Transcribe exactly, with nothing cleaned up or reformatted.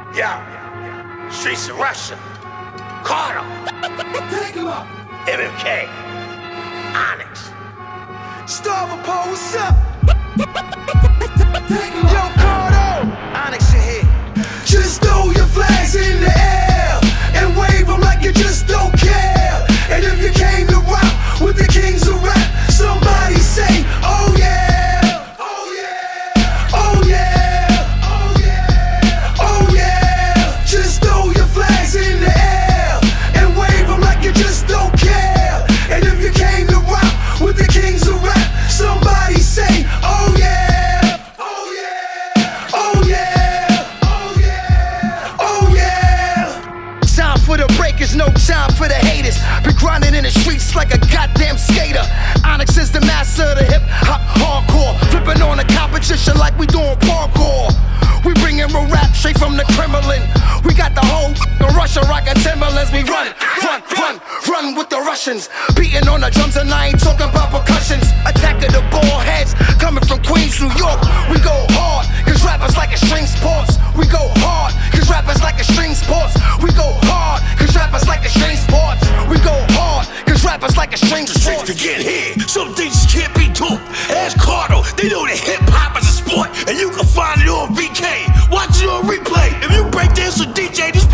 Yeah, streets of Russia, Carter, Take him up. M M K, Onyx. Starvapole, what's up? Take him Yo, Carter, Onyx in here. Just throw your flags in the air and wave them like you just don't care. And if you came to rock with the kings of rap, somebody say, oh yeah, oh yeah, oh yeah, oh yeah, oh yeah. Just throw your flags in the air and wave them like you just don't care. And if you came to rock with the kings of rap, somebody say, oh yeah, oh yeah, oh yeah, oh yeah, oh yeah. Time for the breakers, no time for the haters. Been grinding in the streets like a goddamn skater. Onyx is the master of the hip hop hardcore, flipping on the competition like we doing parkour. We bringin' real rap straight from the Kremlin. We got the whole f***ing Russia rockin' Timberlands. We run, run, run, run with the Russians, beating on the drums and I ain't talking about percussions. Attacking the ball heads, coming from Queens, New York. We go hard, cause rappers like a string sports. We go hard, cause rappers like a string sports. We go hard, cause rappers like a string sports. We go hard, cause rappers like a string sports. To get here, some things can't be taught. Ask Carter, they know that hip hop is a sport, and you can find it on V K. Watch it on replay. If you break dance with D J, this